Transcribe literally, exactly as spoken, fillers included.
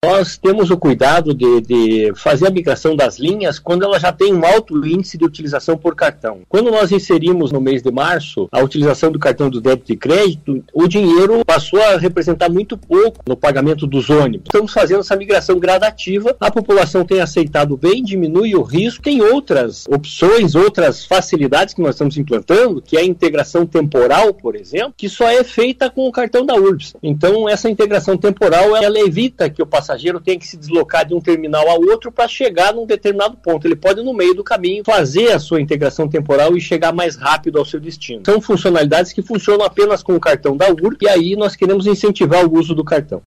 Nós temos o cuidado de, de fazer a migração das linhas quando ela já tem um alto índice de utilização por cartão. Quando nós inserimos no mês de março a utilização do cartão do débito e crédito, o dinheiro passou a representar muito pouco no pagamento dos ônibus. Estamos fazendo essa migração gradativa, a população tem aceitado bem, diminui o risco. Tem outras opções, outras facilidades que nós estamos implantando, que é a integração temporal, por exemplo, que só é feita com o cartão da Urbs. Então, essa integração temporal, ela evita que o passageiro tenha que se deslocar de um terminal ao outro para chegar num determinado ponto. Ele pode, no meio do caminho, fazer a sua integração temporal e chegar mais rápido ao seu destino. São funcionalidades que funcionam apenas com o cartão da Urbs, e aí nós queremos incentivar o uso do cartão.